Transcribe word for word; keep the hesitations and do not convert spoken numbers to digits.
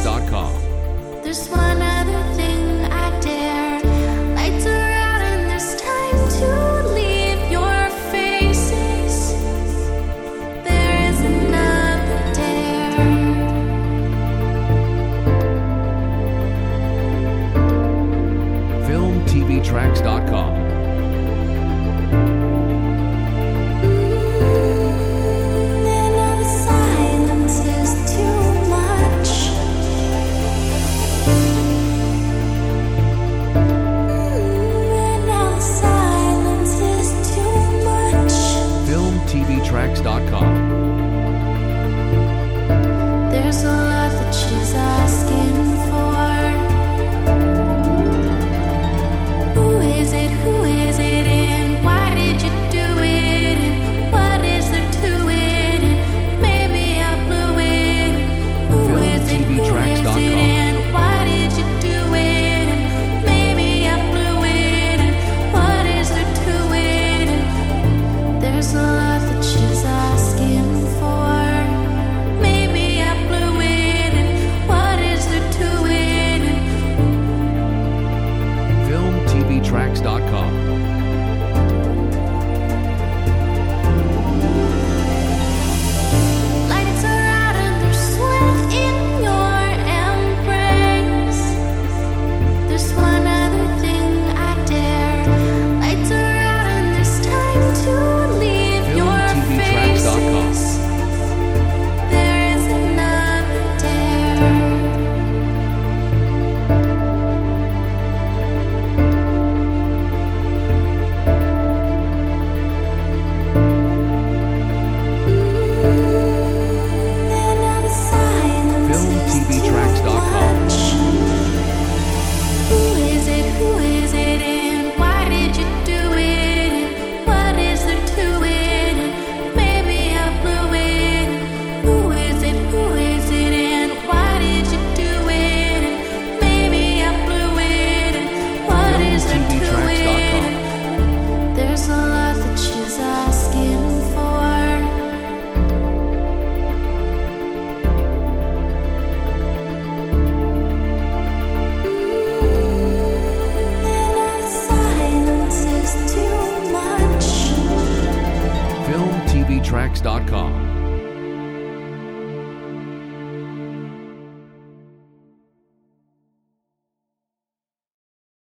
dot com. There's one other thing I dare. Lights are out and there's time to leave your faces. There is another dare. film t v tracks dot com. t v tracks dot com. There's a lot that she's asking for. Who is it? Who is it? And why did you do it? And what is there to it? And maybe I blew it. Who is it? Who is it? And why did you do it? And maybe I blew it. And what is there to it? And there's a lot. She's asking for. Maybe I blew it, and what is there to it? film t v tracks dot com. Lights are out and there's sweat in your embrace. There's one other thing I dare. Lights are out and there's time to leave your faces. There is another dare. film t v tracks dot com. Who is it? Who is it? And why did you do it? And what is there to it? And maybe I blew it. Who is it? Who is it? And why did you do it? And maybe I blew it. And what is there to it? There's a lot that she's asking for. film t v tracks dot com.